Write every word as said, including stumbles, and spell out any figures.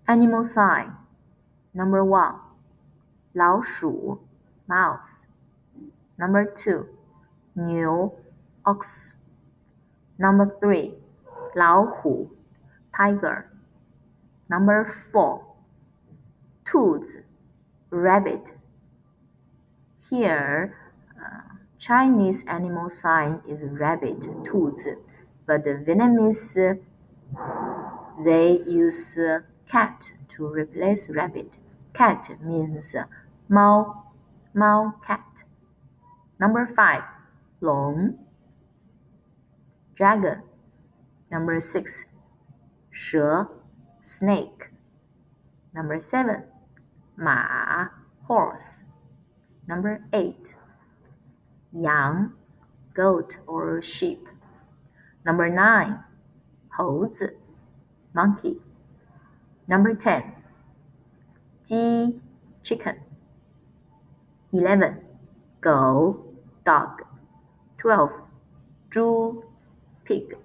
Animal sign. Number one, 老鼠 mouse. Number two, 牛 ox. Number three, 老虎 tiger. Number four, 兔子 rabbit. Here, uh, Chinese animal sign is rabbit 兔子, but the Vietnamese they use uh, cat to replace rabbit. Cat means uh, 猫猫 cat. Number five, 龙 dragon. Number six, 蛇 snake. Number seven, 马 horse. Number eight, 羊 goat or sheep. Number nine, 猴子 monkey. Number ten, 鸡 chicken. eleven, 狗 dog. twelve, 猪 pig.